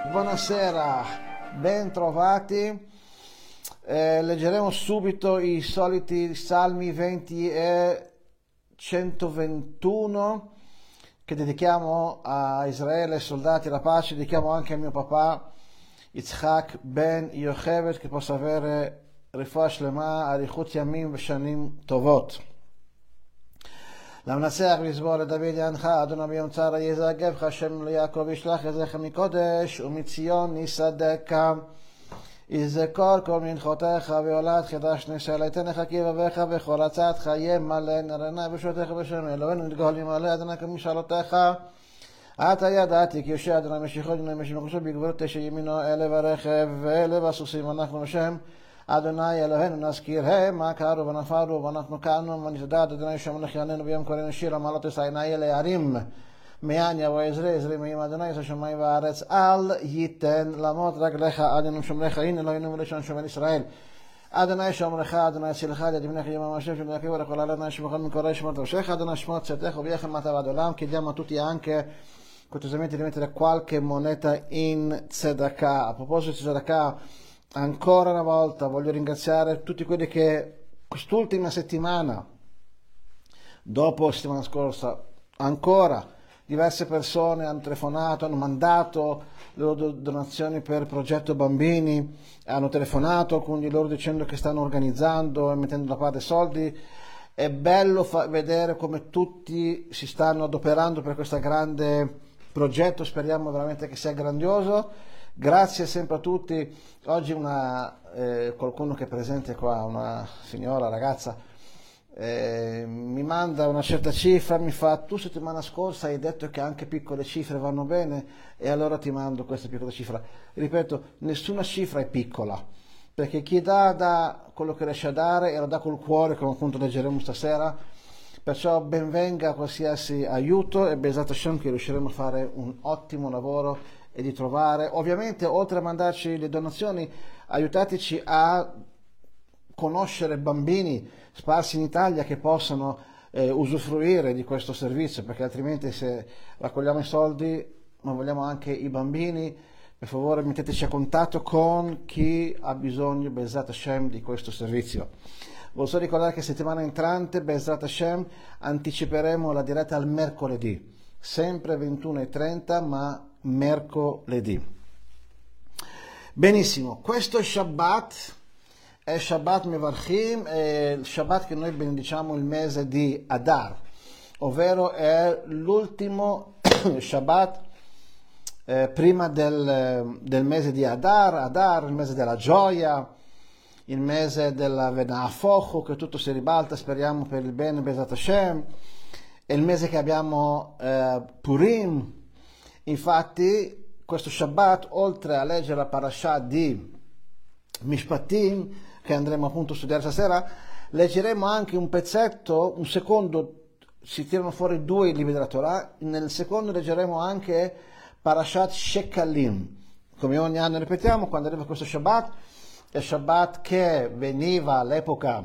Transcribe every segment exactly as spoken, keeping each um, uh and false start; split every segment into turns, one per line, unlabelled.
Buonasera, ben trovati. Eh, leggeremo subito i soliti Salmi venti e centoventuno che dedichiamo a Israele, ai soldati, la pace. Dedichiamo anche a mio papà Yitzhak ben Yocheved, che possa avere רפואה שלמה, אריכות ימים ושנים טובות. למנצח ולסבור לדוד יענך, אדוני ביום צער יזגבך, השם ליעקב ישלח יזך מקודש, ומציון יסעדך. יזכור כל מנחותיך ועולת חידש נשאל, יתן לך כי יבבך וכל עצתך ימלא נרנה בשעותיך בשם אלוהינו נתגאל ימלא אדוני כמשאלותיך. עתה ידעתי כי יושב אדוני משיחו אדוני משיחו בגבולות תשע ימינו אלה ורכב ואלה והסוסים אנחנו השם אדוני אלוהינו נזכיר המה קרו ונפלו ואנחנו קמנו ונתדעת אדוני שם לחיינו ביום קוראנו שיר המעלות ישעיני אלה ירים מעניה ועזרי עזרי מעם אדוני יש השמיים והארץ אל ייתן למות רגליך עד ינום שומריך הנה אלוהינו ולשון שומר ישראל אדוני שומרך אדוני יצילך יד ימינך ימם השם שם יקריב ולכל אדוני שמך מקורא שמות ראשך אדוני שמות צאתך וביחד מטה ועד עולם chiediamo a tutti anche cortesemente di mettere qualche moneta in tzedakah. A proposito di tzedakah, ancora una volta voglio ringraziare tutti quelli che quest'ultima settimana, dopo la settimana scorsa, ancora diverse persone hanno telefonato, hanno mandato le loro donazioni per il progetto bambini, hanno telefonato, alcuni di loro dicendo che stanno organizzando e mettendo da parte soldi. È bello fa- vedere come tutti si stanno adoperando per questo grande progetto, speriamo veramente che sia grandioso. Grazie sempre a tutti. Oggi una, eh, qualcuno che è presente qua, una signora, ragazza, eh, mi manda una certa cifra, mi fa: tu settimana scorsa hai detto che anche piccole cifre vanno bene e allora ti mando questa piccola cifra. Ripeto, nessuna cifra è piccola, perché chi dà dà quello che riesce a dare e lo dà col cuore, come appunto leggeremo stasera. Perciò benvenga qualsiasi aiuto e Bezat Hashem che riusciremo a fare un ottimo lavoro e di trovare, ovviamente, oltre a mandarci le donazioni, aiutateci a conoscere bambini sparsi in Italia che possano eh, usufruire di questo servizio, perché altrimenti se raccogliamo i soldi ma vogliamo anche i bambini, per favore metteteci a contatto con chi ha bisogno, Bezat Hashem, di questo servizio. Voglio ricordare che settimana entrante, Bezat Hashem, anticiperemo la diretta al mercoledì, sempre ventuno e trenta, ma mercoledì. Benissimo, questo Shabbat è Shabbat Mevarchim, è il Shabbat che noi benediciamo il mese di Adar, ovvero è l'ultimo Shabbat eh, prima del, del mese di Adar, Adar, il mese della gioia, il mese della Venafocho, che tutto si ribalta, speriamo per il bene, Bezat Hashem, è il mese che abbiamo eh, Purim. Infatti questo Shabbat, oltre a leggere la parasha di Mishpatim, che andremo appunto a studiare stasera, leggeremo anche un pezzetto, un secondo, si tirano fuori due libri della Torah, nel secondo leggeremo anche Parashat Shekalim. Come ogni anno ripetiamo, quando arriva questo Shabbat, è Shabbat che veniva all'epoca,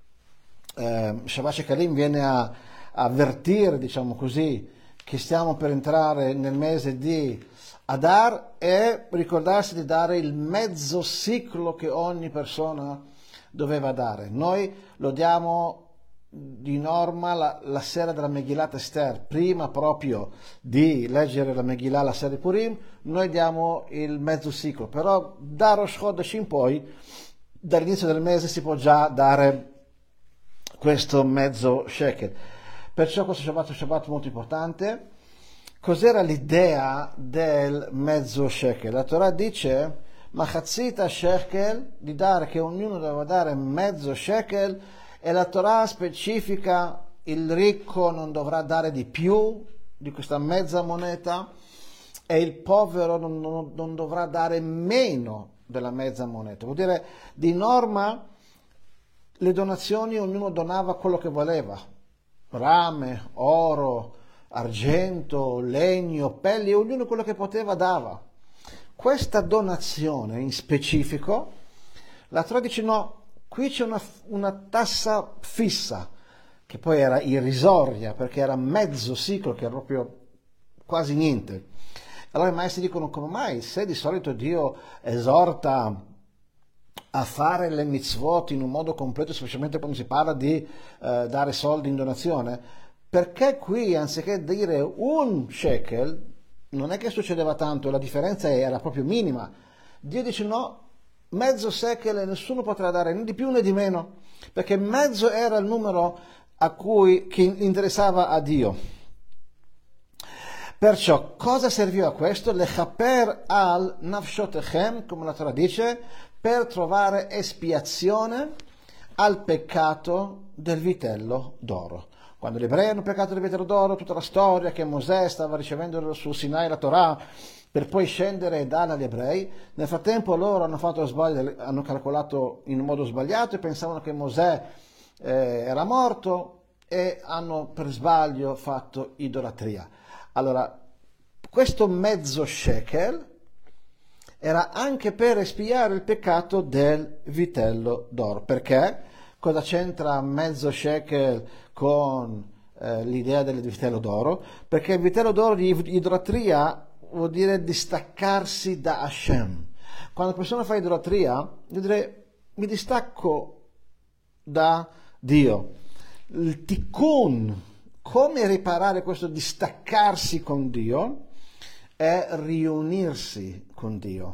eh, Shabbat Shekalim viene a, a avvertire, diciamo così, che stiamo per entrare nel mese di Adar e ricordarsi di dare il mezzo ciclo che ogni persona doveva dare. Noi lo diamo di norma la, la sera della Megillat Esther, prima proprio di leggere la Megillah la sera di Purim, noi diamo il mezzo ciclo, però da Rosh Chodesh in poi, dall'inizio del mese, si può già dare questo mezzo shekel. Perciò questo Shabbat è un Shabbat molto importante. Cos'era l'idea del mezzo shekel? La Torah dice Machatzita shekel, di dare, che ognuno doveva dare mezzo shekel, e la Torah specifica: il ricco non dovrà dare di più di questa mezza moneta e il povero non, non, non dovrà dare meno della mezza moneta. Vuol dire, di norma, le donazioni ognuno donava quello che voleva: rame, oro, argento, legno, pelli, ognuno quello che poteva dava. Questa donazione in specifico, la Torah dice no, qui c'è una, una tassa fissa, che poi era irrisoria, perché era mezzo ciclo, che era proprio quasi niente. Allora i maestri dicono: come mai? Se di solito Dio esorta a fare le mitzvot in un modo completo, specialmente quando si parla di eh, dare soldi in donazione, perché qui anziché dire un shekel, non è che succedeva tanto, la differenza era proprio minima. Dio dice no, mezzo shekel e nessuno potrà dare né di più né di meno, perché mezzo era il numero a cui che interessava a Dio. Perciò cosa serviva a questo? Lechaper al nafshotechem, come la Torah dice, per trovare espiazione al peccato del vitello d'oro. Quando gli ebrei hanno peccato del vitello d'oro, tutta la storia che Mosè stava ricevendo sul Sinai la Torah per poi scendere e darla agli ebrei, nel frattempo loro hanno fatto sbaglio, hanno calcolato in un modo sbagliato e pensavano che Mosè eh, era morto e hanno per sbaglio fatto idolatria. Allora, questo mezzo shekel era anche per espiare il peccato del vitello d'oro. Perché? Cosa c'entra mezzo shekel con eh, l'idea del vitello d'oro? Perché il vitello d'oro di idolatria vuol dire distaccarsi da Hashem. Quando una persona fa idolatria, vuol dire mi distacco da Dio. Il tikkun, come riparare questo distaccarsi con Dio, è riunirsi con Dio.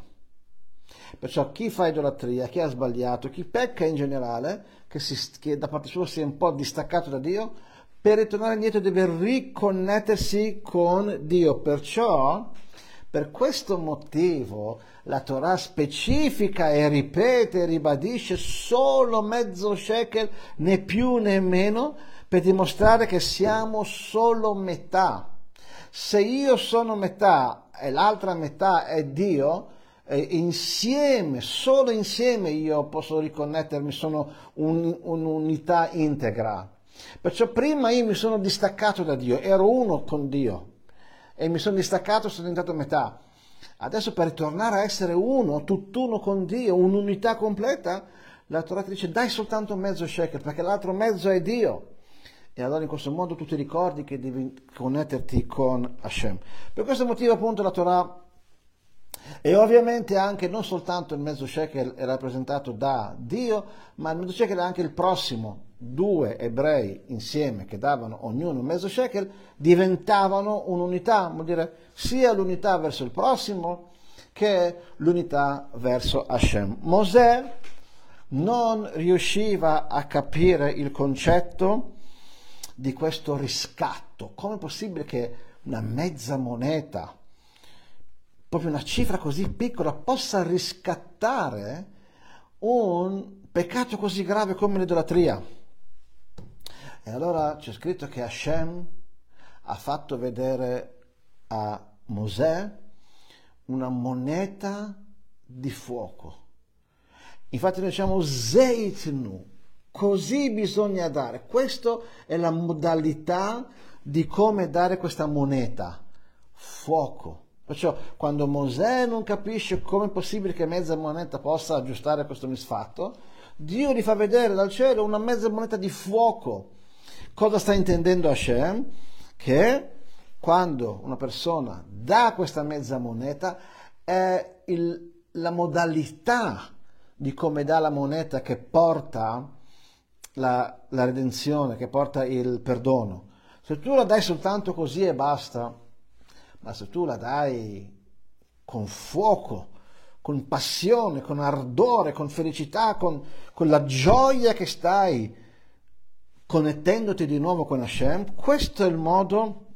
Perciò chi fa idolatria, chi ha sbagliato, chi pecca in generale, che, si, che da parte sua si è un po' distaccato da Dio, per ritornare indietro deve riconnettersi con Dio. Perciò, per questo motivo, la Torah specifica e ripete e ribadisce solo mezzo shekel, né più né meno, per dimostrare che siamo solo metà. Se io sono metà e l'altra metà è Dio, eh, insieme, solo insieme io posso riconnettermi, sono un, un'unità integra. Perciò prima io mi sono distaccato da Dio, ero uno con Dio e mi sono distaccato, sono diventato metà. Adesso per ritornare a essere uno, tutt'uno con Dio, un'unità completa, la Torah ti dice dai soltanto mezzo shekel, perché l'altro mezzo è Dio. E allora in questo modo tu ti ricordi che devi connetterti con Hashem. Per questo motivo appunto la Torah, e ovviamente anche non soltanto il mezzo shekel è rappresentato da Dio, ma il mezzo shekel è anche il prossimo. Due ebrei insieme che davano ognuno un mezzo shekel diventavano un'unità, vuol dire sia l'unità verso il prossimo che l'unità verso Hashem. Mosè non riusciva a capire il concetto di questo riscatto. Com'è possibile che una mezza moneta, proprio una cifra così piccola, possa riscattare un peccato così grave come l'idolatria? E allora c'è scritto che Hashem ha fatto vedere a Mosè una moneta di fuoco. Infatti noi diciamo Zeitnu, così bisogna dare. Questa è la modalità di come dare questa moneta, fuoco. Perciò quando Mosè non capisce come è possibile che mezza moneta possa aggiustare questo misfatto, Dio gli fa vedere dal cielo una mezza moneta di fuoco. Cosa sta intendendo Hashem? Che quando una persona dà questa mezza moneta è il, la modalità di come dà la moneta che porta la, la redenzione, che porta il perdono. Se tu la dai soltanto così e basta, ma se tu la dai con fuoco, con passione, con ardore, con felicità, con, con la gioia che stai connettendoti di nuovo con Hashem, questo è il modo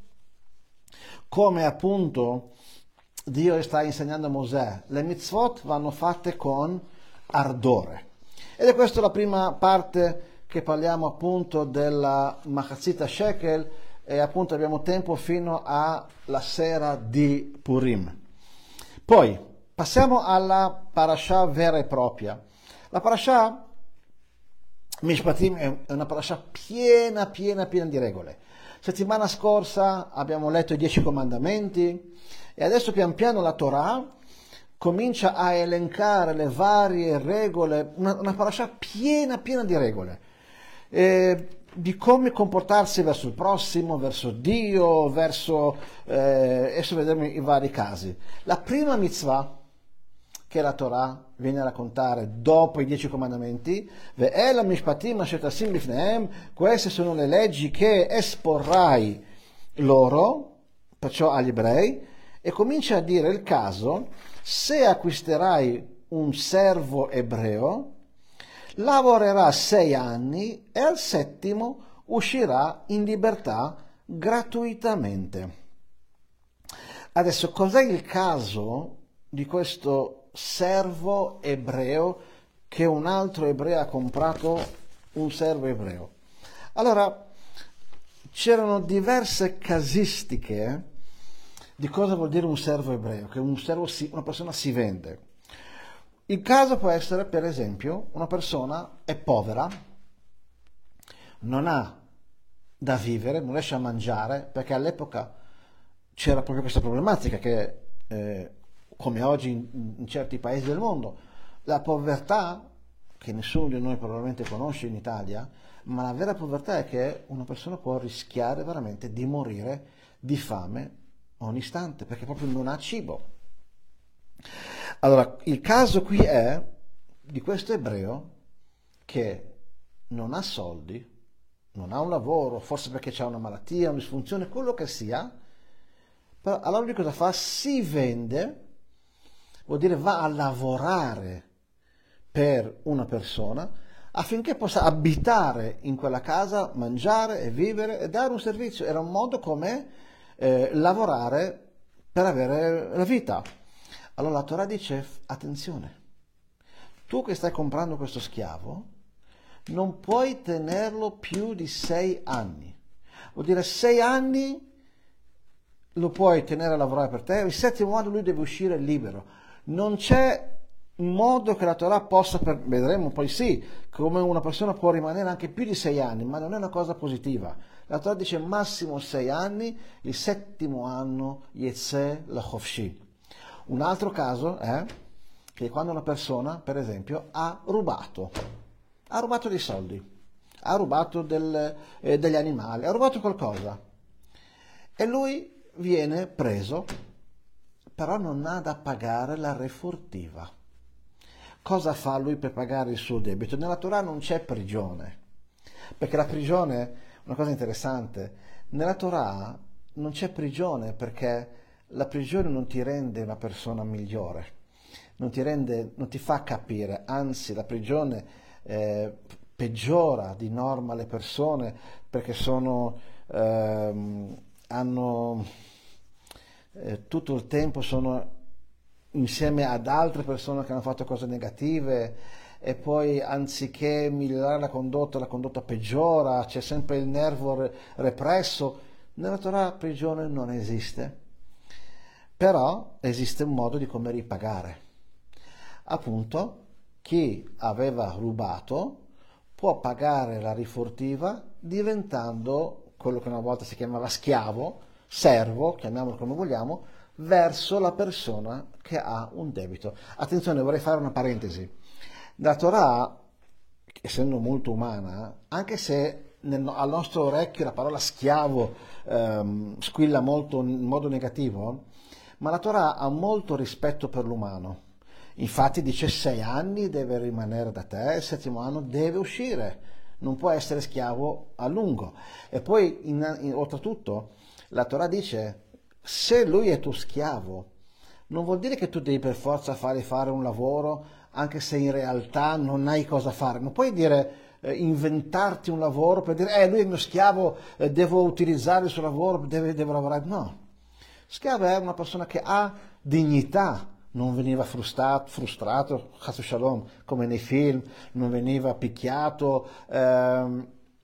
come appunto Dio sta insegnando a Mosè. Le mitzvot vanno fatte con ardore. Ed è questa la prima parte che parliamo appunto della Machatzita Shekel, e appunto abbiamo tempo fino alla sera di Purim. Poi passiamo alla parasha vera e propria. La parasha Mishpatim è una parasha piena, piena, piena di regole. Settimana scorsa abbiamo letto i dieci comandamenti e adesso pian piano la Torah comincia a elencare le varie regole, una, una parasha piena, piena di regole. E di come comportarsi verso il prossimo, verso Dio, verso... Eh, adesso vedremo i vari casi. La prima mitzvah che la Torah viene a raccontare dopo i dieci comandamenti, Ve'ela mishpatim asher tasim bifnehem, queste sono le leggi che esporrai loro, perciò agli ebrei, e comincia a dire il caso: se acquisterai un servo ebreo, lavorerà sei anni e al settimo uscirà in libertà gratuitamente. Adesso, cos'è il caso di questo servo ebreo che un altro ebreo ha comprato un servo ebreo? Allora, c'erano diverse casistiche di cosa vuol dire un servo ebreo, che un servo si, una persona si vende. Il caso può essere, per esempio, una persona è povera, non ha da vivere, non riesce a mangiare, perché all'epoca c'era proprio questa problematica che, eh, come oggi in, in certi paesi del mondo, la povertà, che nessuno di noi probabilmente conosce in Italia, ma la vera povertà è che una persona può rischiare veramente di morire di fame ogni istante, perché proprio non ha cibo. Allora, il caso qui è di questo ebreo che non ha soldi, non ha un lavoro, forse perché c'ha una malattia, una disfunzione, quello che sia, però allora lui cosa fa? Si vende, vuol dire va a lavorare per una persona affinché possa abitare in quella casa, mangiare e vivere e dare un servizio. Era un modo come eh, lavorare per avere la vita. Allora la Torah dice: attenzione, tu che stai comprando questo schiavo non puoi tenerlo più di sei anni. Vuol dire sei anni lo puoi tenere a lavorare per te, il settimo anno lui deve uscire libero. Non c'è modo che la Torah possa, per... vedremo poi sì, come una persona può rimanere anche più di sei anni, ma non è una cosa positiva. La Torah dice massimo sei anni, il settimo anno Yetzeh Lachofshi. Un altro caso è che quando una persona, per esempio, ha rubato, ha rubato dei soldi, ha rubato del, eh, degli animali, ha rubato qualcosa e lui viene preso, però non ha da pagare la refurtiva. Cosa fa lui per pagare il suo debito? Nella Torah non c'è prigione, perché la prigione, una cosa interessante, nella Torah non c'è prigione perché la prigione non ti rende una persona migliore, non ti rende, non ti fa capire, anzi la prigione eh, peggiora di norma le persone perché sono, ehm, hanno eh, tutto il tempo sono insieme ad altre persone che hanno fatto cose negative e poi anziché migliorare la condotta, la condotta peggiora, c'è sempre il nervo represso. Nella Torah prigione non esiste. Però esiste un modo di come ripagare. Appunto, chi aveva rubato può pagare la rifurtiva diventando quello che una volta si chiamava schiavo, servo, chiamiamolo come vogliamo, verso la persona che ha un debito. Attenzione, vorrei fare una parentesi. La Torah, essendo molto umana, anche se nel, al nostro orecchio la parola schiavo ehm, squilla molto in modo negativo, ma la Torah ha molto rispetto per l'umano. Infatti dice sei anni deve rimanere da te, il settimo anno deve uscire, non può essere schiavo a lungo. E poi, in, in, oltretutto, la Torah dice, se lui è tuo schiavo, non vuol dire che tu devi per forza fare, fare un lavoro, anche se in realtà non hai cosa fare. Non puoi dire, eh, inventarti un lavoro per dire, eh, lui è mio schiavo, eh, devo utilizzare il suo lavoro, deve, devo lavorare. No. Schiavo è una persona che ha dignità, non veniva frustrato, frustrato Chas Shalom, come nei film, non veniva picchiato, ehm,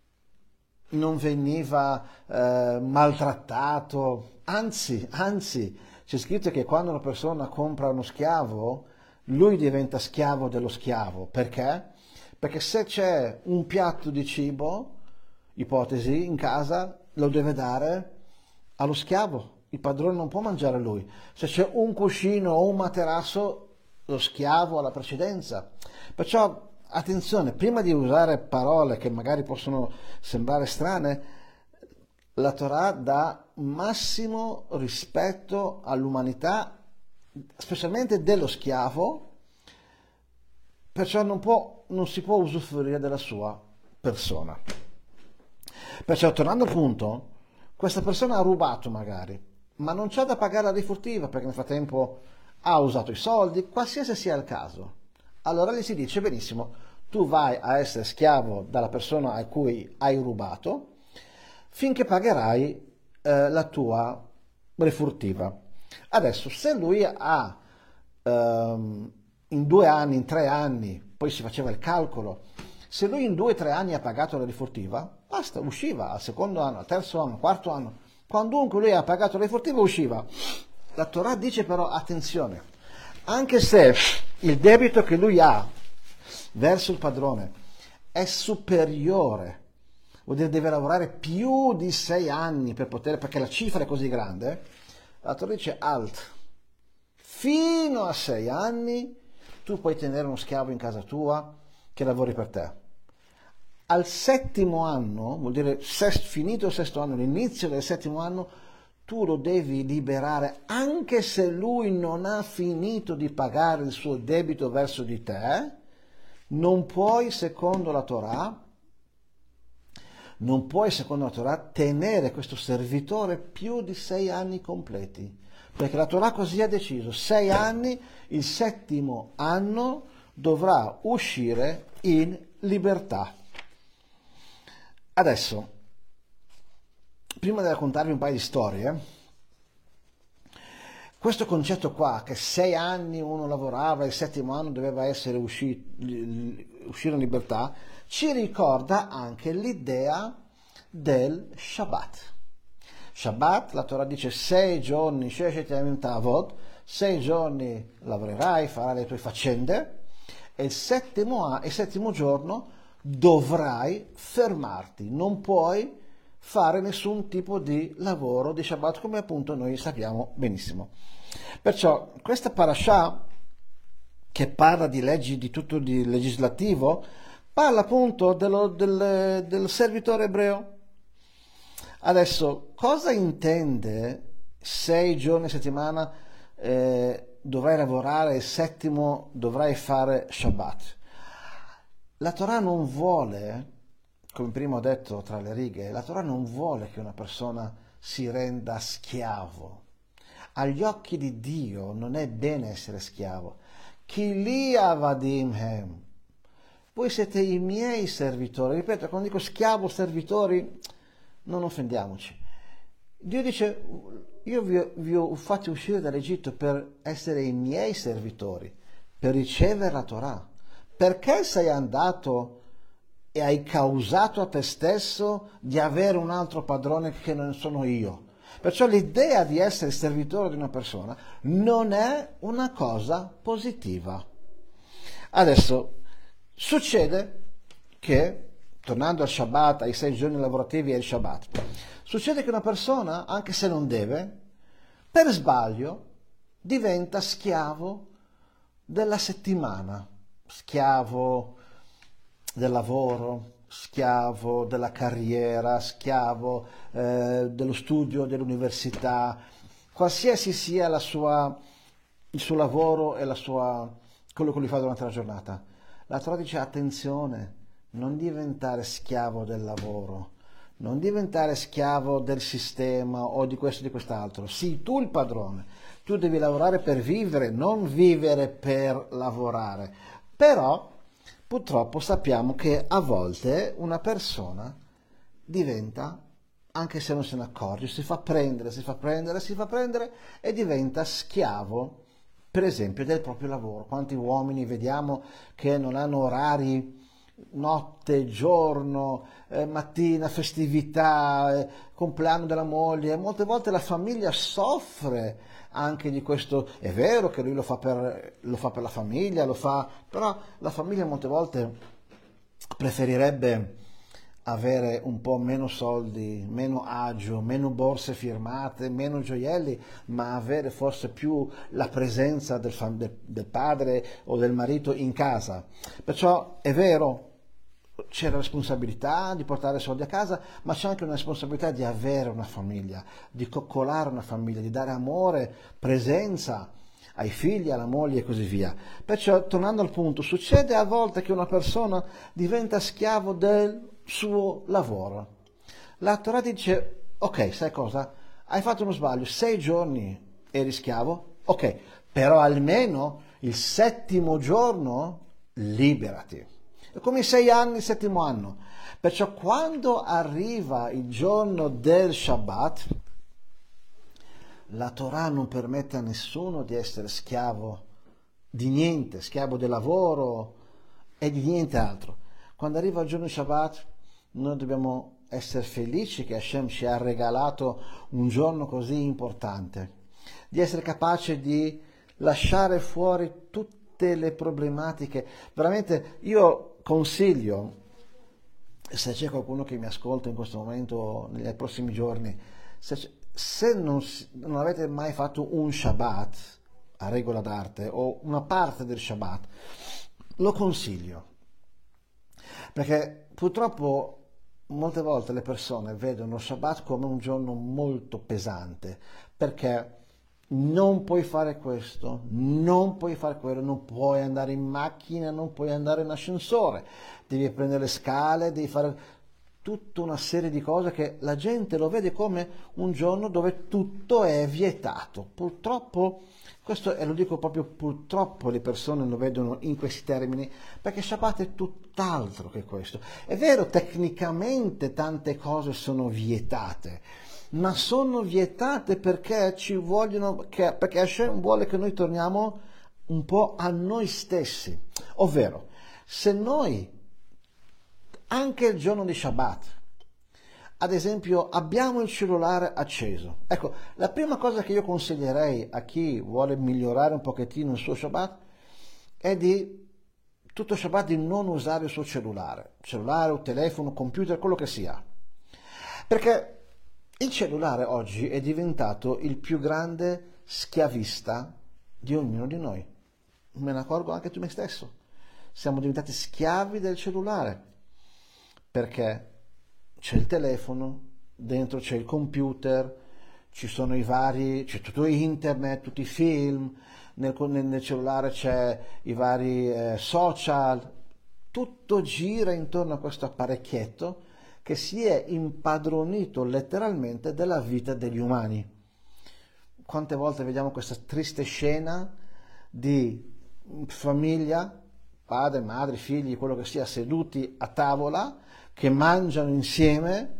non veniva eh, maltrattato, anzi, anzi, c'è scritto che quando una persona compra uno schiavo, lui diventa schiavo dello schiavo. Perché? Perché se c'è un piatto di cibo, ipotesi, in casa, lo deve dare allo schiavo. Il padrone non può mangiare lui. Se c'è un cuscino o un materasso, lo schiavo ha la precedenza. Perciò attenzione, prima di usare parole che magari possono sembrare strane, la Torah dà massimo rispetto all'umanità, specialmente dello schiavo, perciò non, può, non si può usufruire della sua persona. Perciò, tornando al punto, questa persona ha rubato magari, ma non c'ha da pagare la rifurtiva perché nel frattempo ha usato i soldi, qualsiasi sia il caso. Allora gli si dice: benissimo, tu vai a essere schiavo dalla persona a cui hai rubato finché pagherai eh, la tua rifurtiva. Adesso, se lui ha ehm, in due anni, in tre anni, poi si faceva il calcolo, se lui in due o tre anni ha pagato la rifurtiva, basta, usciva al secondo anno, al terzo anno, al quarto anno. Quandunque lui ha pagato la rifurtiva, usciva. La Torah dice però, attenzione, anche se il debito che lui ha verso il padrone è superiore, vuol dire deve lavorare più di sei anni per poter, perché la cifra è così grande, la Torah dice alt, fino a sei anni tu puoi tenere uno schiavo in casa tua che lavori per te. Al settimo anno, vuol dire sest, finito il sesto anno, l'inizio del settimo anno, tu lo devi liberare anche se lui non ha finito di pagare il suo debito verso di te. Non puoi, secondo la Torah, non puoi, secondo la Torah, tenere questo servitore più di sei anni completi, perché la Torah così ha deciso: sei anni, il settimo anno dovrà uscire in libertà. Adesso, prima di raccontarvi un paio di storie, questo concetto qua, che sei anni uno lavorava e il settimo anno doveva essere usci- uscire in libertà, ci ricorda anche l'idea del Shabbat. Shabbat, la Torah dice sei giorni, sei giorni lavorerai, farai le tue faccende, e il settimo, il settimo giorno dovrai fermarti, non puoi fare nessun tipo di lavoro di Shabbat, come appunto noi sappiamo benissimo. Perciò questa parasha, che parla di leggi, di tutto di legislativo, parla appunto dello, del, del servitore ebreo. Adesso, cosa intende sei giorni a settimana eh, dovrai lavorare, il settimo dovrai fare Shabbat? La Torah non vuole, come prima ho detto tra le righe, la Torah non vuole che una persona si renda schiavo. Agli occhi di Dio non è bene essere schiavo. Chi li avadim hem. Voi siete i miei servitori. Ripeto, quando dico schiavo, servitori, non offendiamoci. Dio dice: io vi ho, vi ho fatti uscire dall'Egitto per essere i miei servitori, per ricevere la Torah. Perché sei andato e hai causato a te stesso di avere un altro padrone che non sono io? Perciò l'idea di essere servitore di una persona non è una cosa positiva. Adesso, succede che, tornando al Shabbat, ai sei giorni lavorativi e al Shabbat, succede che una persona, anche se non deve, per sbaglio diventa schiavo della settimana, schiavo del lavoro, schiavo della carriera, schiavo eh, dello studio, dell'università, qualsiasi sia la sua, il suo lavoro e la sua, quello che lui fa durante la giornata. La Torah dice: attenzione, non diventare schiavo del lavoro, non diventare schiavo del sistema o di questo o di quest'altro. Sii tu il padrone, tu devi lavorare per vivere, non vivere per lavorare. Però purtroppo sappiamo che a volte una persona diventa, anche se non se ne accorge, si fa prendere, si fa prendere, si fa prendere e diventa schiavo, per esempio, del proprio lavoro. Quanti uomini vediamo che non hanno orari, notte, giorno, eh, mattina, festività, eh, compleanno della moglie. Molte volte la famiglia soffre anche di questo. È vero che lui lo fa per, lo fa per la famiglia, lo fa, però la famiglia molte volte preferirebbe avere un po' meno soldi, meno agio, meno borse firmate, meno gioielli, ma avere forse più la presenza del, del, del padre o del marito in casa. Perciò è vero, c'è la responsabilità di portare soldi a casa, ma c'è anche una responsabilità di avere una famiglia, di coccolare una famiglia, di dare amore, presenza ai figli, alla moglie e così via. Perciò, tornando al punto, succede a volte che una persona diventa schiavo del suo lavoro. La Torah dice, ok, sai cosa? Hai fatto uno sbaglio, sei giorni eri schiavo, ok, però almeno il settimo giorno liberati. È come i sei anni, il settimo anno. Perciò quando arriva il giorno del Shabbat, la Torah non permette a nessuno di essere schiavo di niente, schiavo del lavoro e di niente altro. Quando arriva il giorno di Shabbat, noi dobbiamo essere felici che Hashem ci ha regalato un giorno così importante, di essere capace di lasciare fuori tutte le problematiche. Veramente io consiglio, se c'è qualcuno che mi ascolta in questo momento, nei prossimi giorni, se, se non, non avete mai fatto un Shabbat a regola d'arte o una parte del Shabbat, lo consiglio, perché purtroppo molte volte le persone vedono Shabbat come un giorno molto pesante, perché non puoi fare questo, non puoi fare quello, non puoi andare in macchina, non puoi andare in ascensore, devi prendere le scale, devi fare tutta una serie di cose che la gente lo vede come un giorno dove tutto è vietato. Purtroppo, questo, e lo dico proprio purtroppo, le persone lo vedono in questi termini, perché Shabbat è tutt'altro che questo. È vero, tecnicamente tante cose sono vietate, ma sono vietate perché ci vogliono, che, perché Hashem vuole che noi torniamo un po' a noi stessi. Ovvero, se noi anche il giorno di Shabbat, ad esempio, abbiamo il cellulare acceso. Ecco, la prima cosa che io consiglierei a chi vuole migliorare un pochettino il suo Shabbat è di tutto Shabbat di non usare il suo cellulare, cellulare o telefono, computer, quello che sia. Perché il cellulare oggi è diventato il più grande schiavista di ognuno di noi. Me ne accorgo anche tu me stesso. Siamo diventati schiavi del cellulare, perché c'è il telefono, dentro c'è il computer, ci sono i vari, c'è tutto internet, tutti i film, nel, nel cellulare c'è i vari eh, social, tutto gira intorno a questo apparecchietto che si è impadronito letteralmente della vita degli umani. Quante volte vediamo questa triste scena di famiglia, padre, madre, figli, quello che sia, seduti a tavola, che mangiano insieme,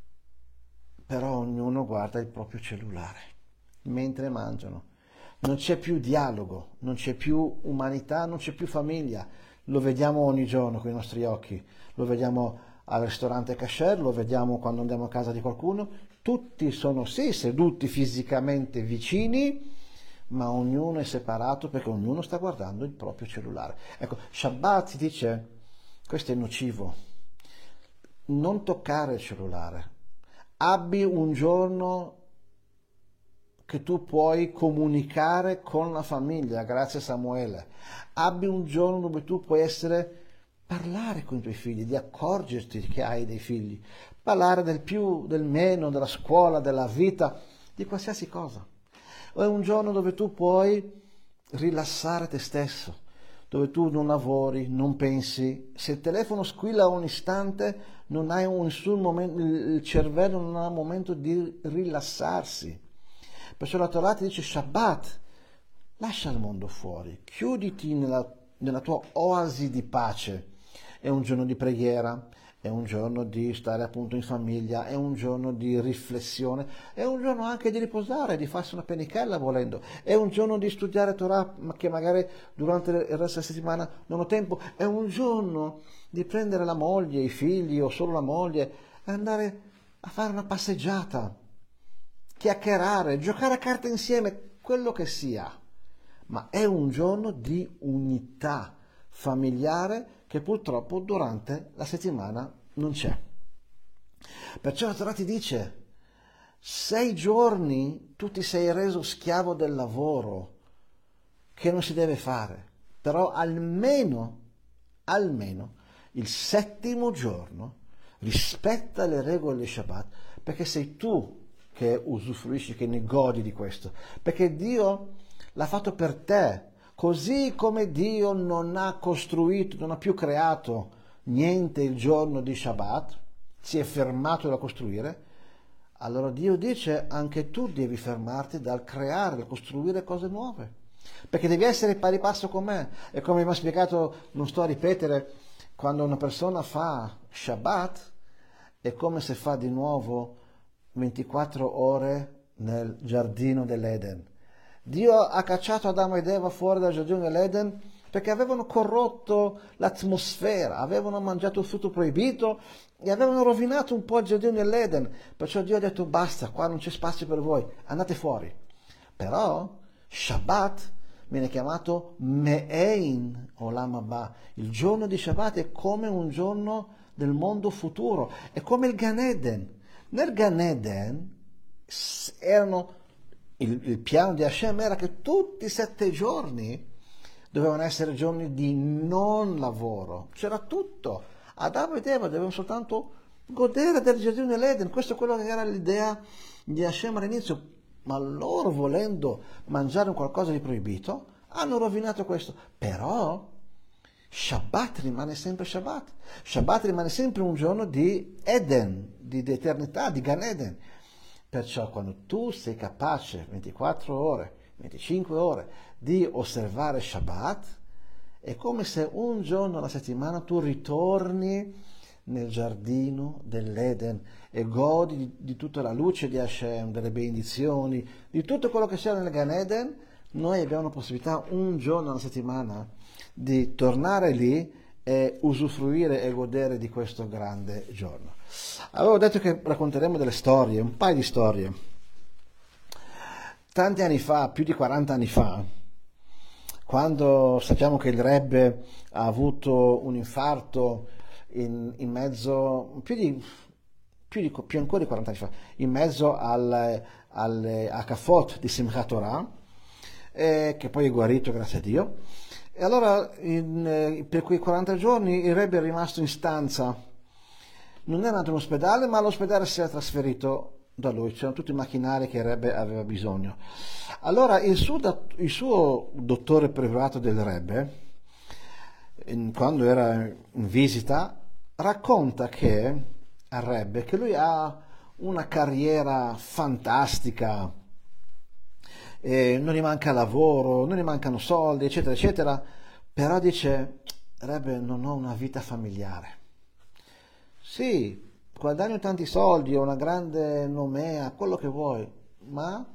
però ognuno guarda il proprio cellulare mentre mangiano. Non c'è più dialogo, non c'è più umanità, non c'è più famiglia. Lo vediamo ogni giorno con i nostri occhi, lo vediamo al ristorante kasher, lo vediamo quando andiamo a casa di qualcuno. Tutti sono sì seduti fisicamente vicini, ma ognuno è separato perché ognuno sta guardando il proprio cellulare. Ecco, Shabbat si dice, questo è nocivo. Non toccare il cellulare. Abbi un giorno che tu puoi comunicare con la famiglia, grazie a Samuele. Abbi un giorno dove tu puoi essere, parlare con i tuoi figli, di accorgerti che hai dei figli, parlare del più, del meno, della scuola, della vita, di qualsiasi cosa. O è un giorno dove tu puoi rilassare te stesso, dove tu non lavori, non pensi. Se il telefono squilla un istante, non hai un, nessun momento, il cervello non ha un momento di rilassarsi. Perciò la Torah ti dice Shabbat, lascia il mondo fuori, chiuditi nella, nella tua oasi di pace. È un giorno di preghiera, è un giorno di stare appunto in famiglia, è un giorno di riflessione, è un giorno anche di riposare, di farsi una penichella volendo, è un giorno di studiare Torah che magari durante il resto della settimana non ho tempo, è un giorno di prendere la moglie, i figli o solo la moglie e andare a fare una passeggiata, chiacchierare, giocare a carte insieme, quello che sia, ma è un giorno di unità familiare che purtroppo durante la settimana non c'è. Perciò la Torah ti dice, sei giorni tu ti sei reso schiavo del lavoro che non si deve fare, però almeno, almeno il settimo giorno rispetta le regole di Shabbat, perché sei tu che usufruisci, che ne godi di questo, perché Dio l'ha fatto per te, così come Dio non ha costruito, non ha più creato niente il giorno di Shabbat, si è fermato da costruire, allora Dio dice anche tu devi fermarti dal creare, dal costruire cose nuove, perché devi essere pari passo con me. E come mi ha spiegato, non sto a ripetere, quando una persona fa Shabbat è come se fa di nuovo ventiquattro ore nel giardino dell'Eden. Dio ha cacciato Adamo ed Eva fuori dal giardino dell'Eden perché avevano corrotto l'atmosfera, avevano mangiato il frutto proibito e avevano rovinato un po' il giardino dell'Eden. Perciò Dio ha detto basta, qua non c'è spazio per voi, andate fuori. Però Shabbat viene chiamato Me'ein Olam Haba. Il giorno di Shabbat è come un giorno del mondo futuro, è come il Gan Eden. Nel Gan Eden erano, il, il piano di Hashem era che tutti i sette giorni dovevano essere giorni di non lavoro, c'era tutto. Adamo ed Eva dovevano soltanto godere del giardino dell'Eden, questo è quello che era l'idea di Hashem all'inizio, ma loro volendo mangiare un qualcosa di proibito hanno rovinato questo. Però Shabbat rimane sempre Shabbat, Shabbat rimane sempre un giorno di Eden, di, di eternità, di Gan Eden. Perciò quando tu sei capace ventiquattro ore, venticinque ore di osservare Shabbat, è come se un giorno alla settimana tu ritorni nel giardino dell'Eden e godi di, di tutta la luce di Hashem, delle benedizioni, di tutto quello che c'è nel Gan Eden. Noi abbiamo la possibilità un giorno alla settimana di tornare lì e usufruire e godere di questo grande giorno. Avevo detto che racconteremo delle storie, un paio di storie. Tanti anni fa, più di quaranta anni fa, quando sappiamo che il Rebbe ha avuto un infarto in, in mezzo, più di, più di più ancora di quaranta anni fa, in mezzo al, al Akafot di Simchat Torah, eh, che poi è guarito, grazie a Dio. E allora in, eh, per quei quaranta giorni il Rebbe è rimasto in stanza, non è andato in ospedale, ma all'ospedale si era trasferito da lui, c'erano tutti i macchinari che il Rebbe aveva bisogno. Allora il suo, il suo dottore privato del Rebbe, in, quando era in visita, racconta che al Rebbe che lui ha una carriera fantastica, eh, non gli manca lavoro, non gli mancano soldi, eccetera, eccetera, però dice, Rebbe, non ho una vita familiare. Sì, guadagno tanti soldi, ho una grande nomea, quello che vuoi, ma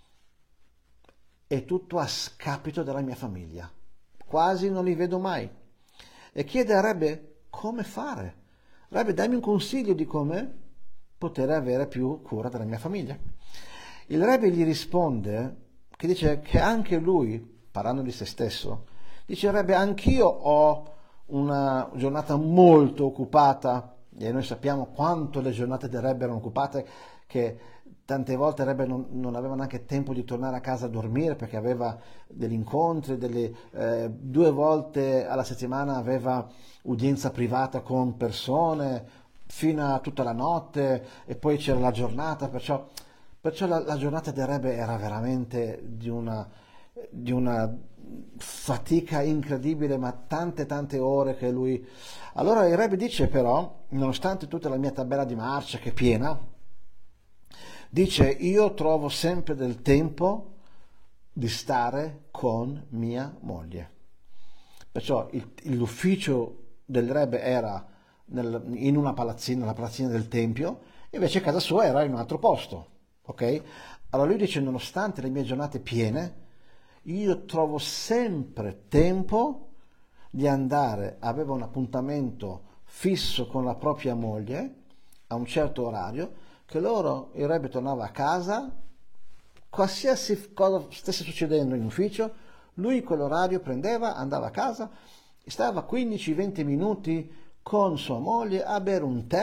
è tutto a scapito della mia famiglia. Quasi non li vedo mai. E chiede a Rebbe come fare. Rebbe, dammi un consiglio di come poter avere più cura della mia famiglia. Il Rebbe gli risponde che dice che anche lui, parlando di se stesso, dice, Rebbe, anch'io ho una giornata molto occupata, e noi sappiamo quanto le giornate del Rebbe erano occupate, che tante volte il Rebbe non, non aveva neanche tempo di tornare a casa a dormire perché aveva degli incontri, delle, eh, due volte alla settimana aveva udienza privata con persone fino a tutta la notte e poi c'era la giornata, perciò, perciò la, la giornata del Rebbe era veramente di una, di una fatica incredibile, ma tante tante ore che lui... Allora il Rebbe dice però, nonostante tutta la mia tabella di marcia che è piena, dice, io trovo sempre del tempo di stare con mia moglie. Perciò il, l'ufficio del Rebbe era nel, in una palazzina, la palazzina del Tempio, invece casa sua era in un altro posto, ok? Allora lui dice, nonostante le mie giornate piene, io trovo sempre tempo di andare, aveva un appuntamento fisso con la propria moglie a un certo orario, che loro, il Rebbe tornava a casa, qualsiasi cosa stesse succedendo in ufficio, lui quell'orario prendeva, andava a casa, stava quindici venti minuti con sua moglie a bere un tè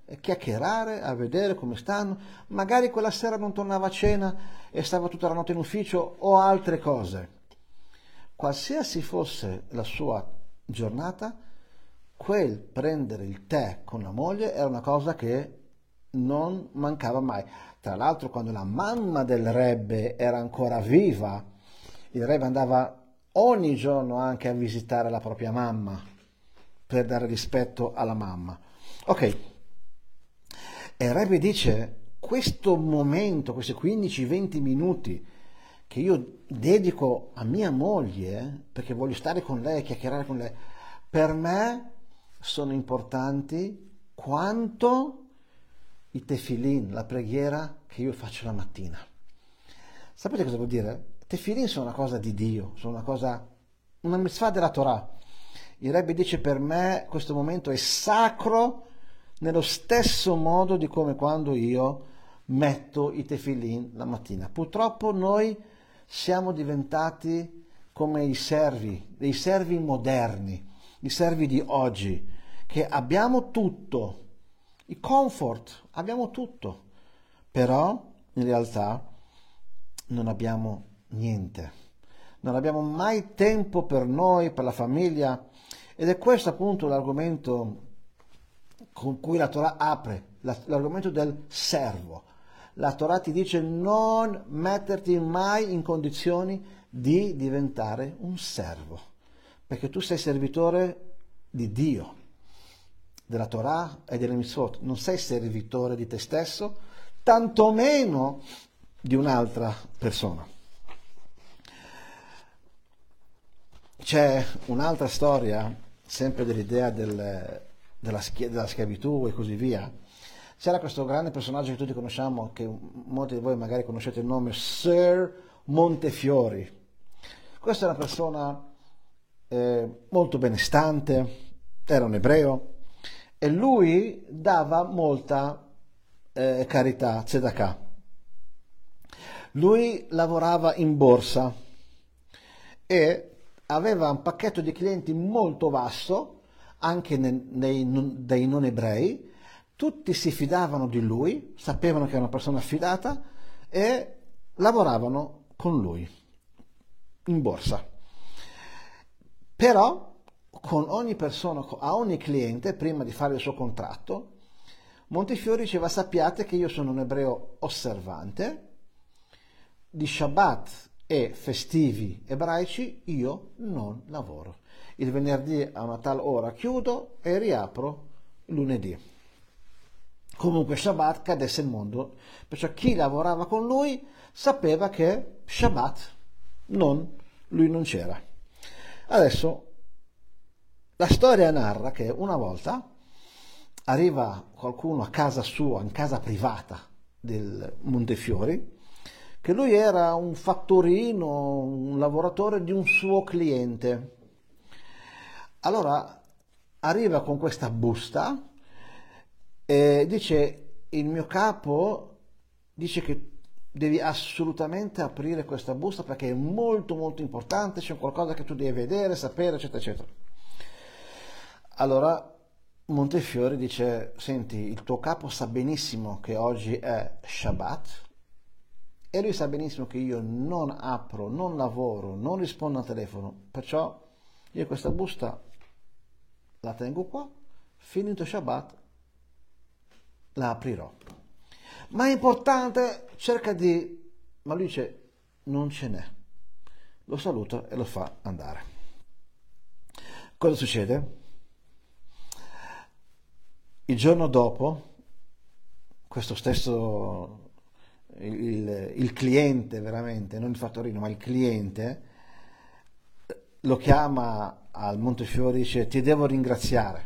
chiacchierare, a vedere come stanno. Magari quella sera non tornava a cena e stava tutta la notte in ufficio o altre cose. Qualsiasi fosse la sua giornata, quel prendere il tè con la moglie era una cosa che non mancava mai. Tra l'altro, quando la mamma del Rebbe era ancora viva, il Rebbe andava ogni giorno anche a visitare la propria mamma per dare rispetto alla mamma. Ok, e il Rebbe dice, questo momento, questi quindici venti minuti che io dedico a mia moglie, perché voglio stare con lei, chiacchierare con lei, per me sono importanti quanto i tefillin, la preghiera che io faccio la mattina. Sapete cosa vuol dire? Tefillin sono una cosa di Dio, sono una cosa, una mitzvah della Torah. Il Rebbe dice, per me questo momento è sacro nello stesso modo di come quando io metto i tefillin la mattina. Purtroppo noi siamo diventati come i servi, dei servi moderni, i servi di oggi, che abbiamo tutto, i comfort, abbiamo tutto, però in realtà non abbiamo niente, non abbiamo mai tempo per noi, per la famiglia, ed è questo appunto l'argomento con cui la Torah apre, l'argomento del servo. La Torah ti dice non metterti mai in condizioni di diventare un servo, perché tu sei servitore di Dio, della Torah e delle mitzvot, non sei servitore di te stesso, tantomeno di un'altra persona. C'è un'altra storia, sempre dell'idea del, della, schia, della schiavitù e così via. C'era questo grande personaggio che tutti conosciamo, che molti di voi magari conoscete il nome, Sir Montefiori. Questa è una persona eh, molto benestante, era un ebreo, e lui dava molta eh, carità, tzedakah. Lui lavorava in borsa e aveva un pacchetto di clienti molto vasto, anche nei, nei, dei non ebrei. Tutti si fidavano di lui, sapevano che era una persona affidata e lavoravano con lui in borsa. Però con ogni persona, a ogni cliente, prima di fare il suo contratto, Montefiori diceva: sappiate che io sono un ebreo osservante, di Shabbat e festivi ebraici io non lavoro. Il venerdì a una tal ora chiudo e riapro lunedì. Comunque Shabbat cadesse il mondo, perciò chi lavorava con lui sapeva che Shabbat non, lui non c'era. Adesso la storia narra che una volta arriva qualcuno a casa sua, in casa privata del Montefiori, che lui era un fattorino, un lavoratore di un suo cliente. Allora arriva con questa busta e dice: il mio capo dice che devi assolutamente aprire questa busta perché è molto molto importante, c'è qualcosa che tu devi vedere, sapere, eccetera eccetera. Allora Montefiori dice: senti, il tuo capo sa benissimo che oggi è Shabbat e lui sa benissimo che io non apro, non lavoro, non rispondo al telefono, perciò io questa busta la tengo qua, finito Shabbat la aprirò. Ma è importante, cerca di... ma lui dice: non ce n'è. Lo saluta e lo fa andare. Cosa succede? Il giorno dopo, questo stesso, il, il cliente veramente, non il fattorino, ma il cliente, lo chiama al Montefiori e dice: ti devo ringraziare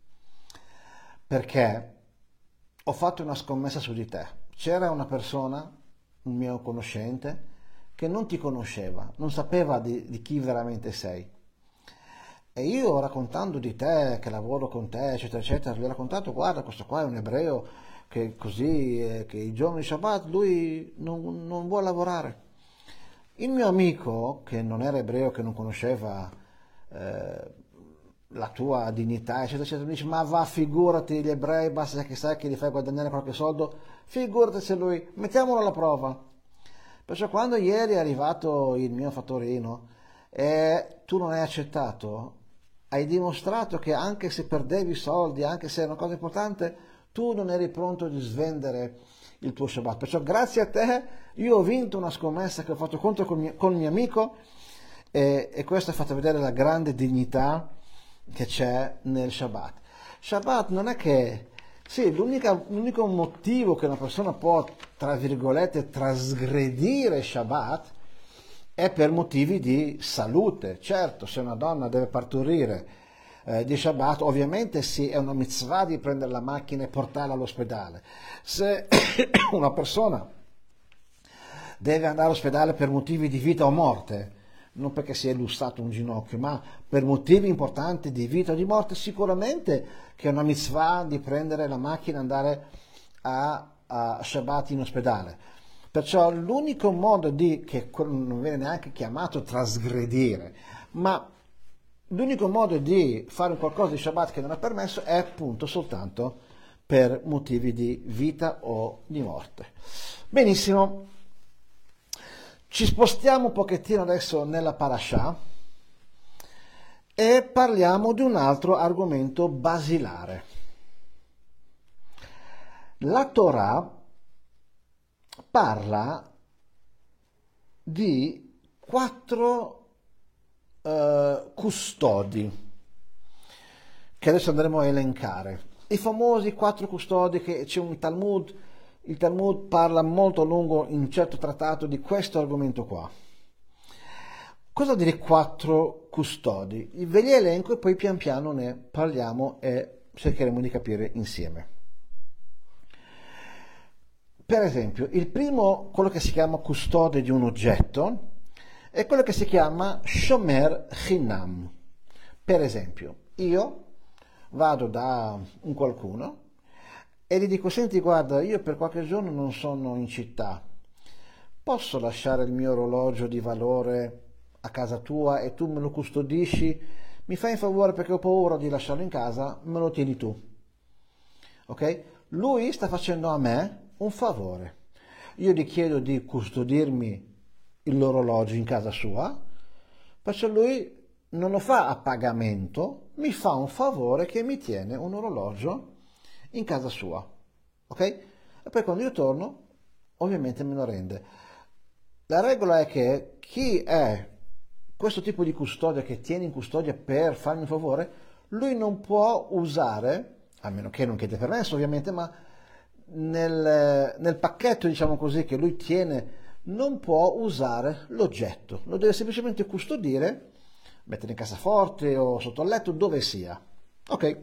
perché ho fatto una scommessa su di te. C'era una persona, un mio conoscente, che non ti conosceva, non sapeva di, di chi veramente sei. E io, raccontando di te, che lavoro con te, eccetera, eccetera, gli ho raccontato: guarda, questo qua è un ebreo che così, eh, che i giorni di Shabbat lui non, non vuole lavorare. Il mio amico, che non era ebreo, che non conosceva eh, la tua dignità, eccetera, eccetera, dici, ma va, figurati, gli ebrei, basta che sai che li fai guadagnare qualche soldo, figurati se lui, mettiamolo alla prova. Perciò quando ieri è arrivato il mio fattorino e tu non hai accettato, hai dimostrato che anche se perdevi soldi, anche se è una cosa importante, tu non eri pronto di svendere il tuo Shabbat. Perciò grazie a te io ho vinto una scommessa che ho fatto contro col mio, col mio amico e, e questo ha fatto vedere la grande dignità che c'è nel Shabbat. Shabbat non è che, sì, l'unico motivo che una persona può, tra virgolette, trasgredire Shabbat è per motivi di salute. Certo, se una donna deve partorire eh, di Shabbat, ovviamente sì, è una mitzvah di prendere la macchina e portarla all'ospedale. Se una persona deve andare all'ospedale per motivi di vita o morte, non perché si è lussato un ginocchio, ma per motivi importanti di vita o di morte, sicuramente che è una mitzvah di prendere la macchina e andare a, a Shabbat in ospedale. Perciò l'unico modo di, che non viene neanche chiamato trasgredire, ma l'unico modo di fare qualcosa di Shabbat che non è permesso è appunto soltanto per motivi di vita o di morte. Benissimo. Ci spostiamo un pochettino adesso nella parashah e parliamo di un altro argomento basilare. La Torah parla di quattro uh, custodi che adesso andremo a elencare. I famosi quattro custodi che c'è un Talmud. Il Talmud parla molto a lungo in un certo trattato di questo argomento qua. Cosa vuol dire quattro custodi? Ve li elenco e poi pian piano ne parliamo e cercheremo di capire insieme. Per esempio, il primo, quello che si chiama custode di un oggetto, è quello che si chiama shomer chinam. Per esempio, io vado da un qualcuno e gli dico, senti, guarda, io per qualche giorno non sono in città, posso lasciare il mio orologio di valore a casa tua e tu me lo custodisci? Mi fai un favore perché ho paura di lasciarlo in casa, me lo tieni tu. Ok? Lui sta facendo a me un favore. Io gli chiedo di custodirmi l'orologio in casa sua, perciò lui non lo fa a pagamento, mi fa un favore che mi tiene un orologio in casa sua, ok? E poi quando io torno, ovviamente me lo rende. La regola è che chi è questo tipo di custodia, che tiene in custodia per farmi un favore, lui non può usare, a meno che non chiede permesso ovviamente, ma nel, nel pacchetto, diciamo così, che lui tiene, non può usare l'oggetto, lo deve semplicemente custodire, mettere in cassaforte o sotto il letto, dove sia, ok?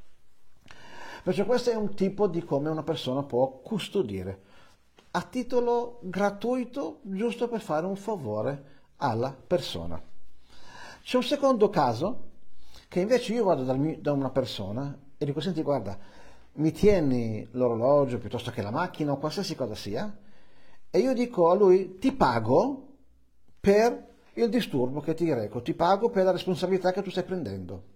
Perciò questo è un tipo di come una persona può custodire a titolo gratuito, giusto per fare un favore alla persona. C'è un secondo caso che invece io vado dal mio, da una persona e dico, senti, guarda, mi tieni l'orologio piuttosto che la macchina o qualsiasi cosa sia, e io dico a lui, ti pago per il disturbo che ti reco, ti pago per la responsabilità che tu stai prendendo.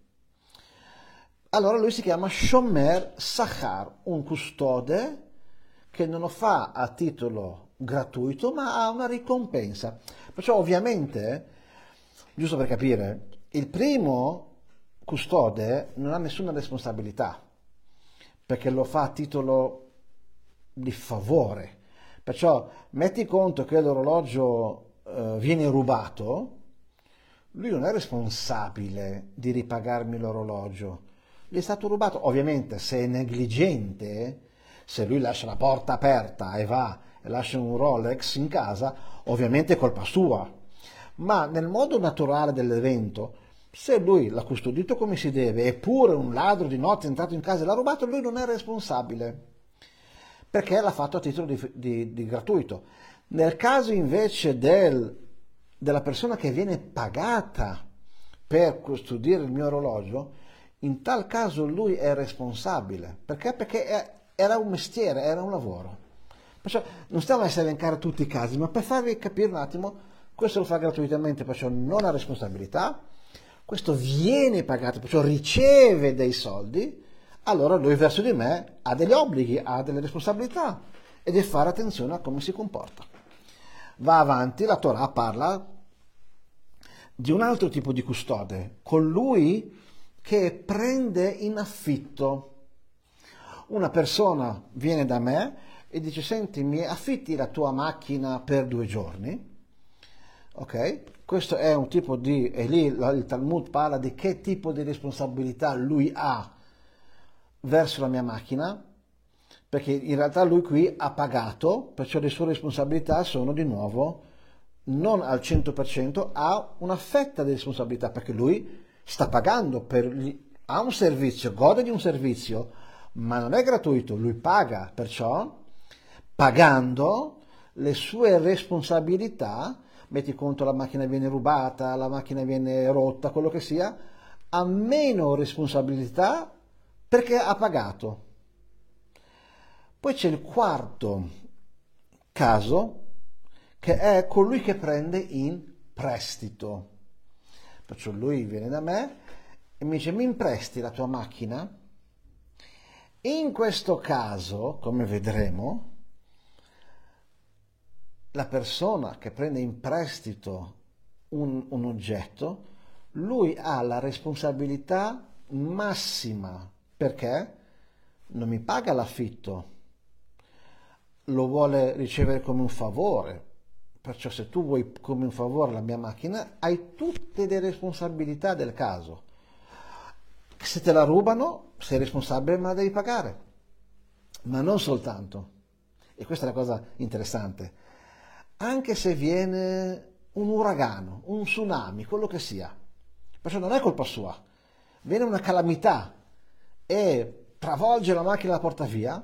Allora lui si chiama Shomer Sachar, un custode che non lo fa a titolo gratuito, ma ha una ricompensa. Perciò ovviamente, giusto per capire, il primo custode non ha nessuna responsabilità, perché lo fa a titolo di favore. Perciò metti conto che l'orologio eh, viene rubato, lui non è responsabile di ripagarmi l'orologio. Gli è stato rubato, ovviamente se è negligente, se lui lascia la porta aperta e va e lascia un Rolex in casa, ovviamente è colpa sua, ma nel modo naturale dell'evento, se lui l'ha custodito come si deve, eppure un ladro di notte è entrato in casa e l'ha rubato, lui non è responsabile, perché l'ha fatto a titolo di, di, di gratuito. Nel caso invece del, della persona che viene pagata per custodire il mio orologio, in tal caso lui è responsabile. Perché? Perché è, era un mestiere, era un lavoro. Perciò non stiamo a elencare tutti i casi, ma per farvi capire un attimo, questo lo fa gratuitamente, perciò non ha responsabilità. questo viene pagato, perciò riceve dei soldi, allora lui verso di me ha degli obblighi, ha delle responsabilità e deve fare attenzione a come si comporta. Va avanti, la Torah parla di un altro tipo di custode, colui che prende in affitto. Una persona viene da me e dice: senti, mi affitti la tua macchina per due giorni? Ok? Questo è un tipo di, e lì il Talmud parla di che tipo di responsabilità lui ha verso la mia macchina, perché in realtà lui qui ha pagato, perciò le sue responsabilità sono di nuovo non al cento per cento, ha una fetta di responsabilità, perché lui sta pagando, per, ha un servizio, gode di un servizio, ma non è gratuito, lui paga, perciò pagando le sue responsabilità, metti conto la macchina viene rubata, la macchina viene rotta, quello che sia, ha meno responsabilità perché ha pagato. Poi c'è il quarto caso, che è colui che prende in prestito. Perciò lui viene da me e mi dice: mi impresti la tua macchina? In questo caso, come vedremo, la persona che prende in prestito un, un oggetto, lui ha la responsabilità massima, perché non mi paga l'affitto, lo vuole ricevere come un favore. Perciò se tu vuoi come un favore la mia macchina, hai tutte le responsabilità del caso. Se te la rubano, sei responsabile, ma la devi pagare. Ma non soltanto, e questa è la cosa interessante, anche se viene un uragano, un tsunami, quello che sia, perciò non è colpa sua, viene una calamità e travolge la macchina e la porta via,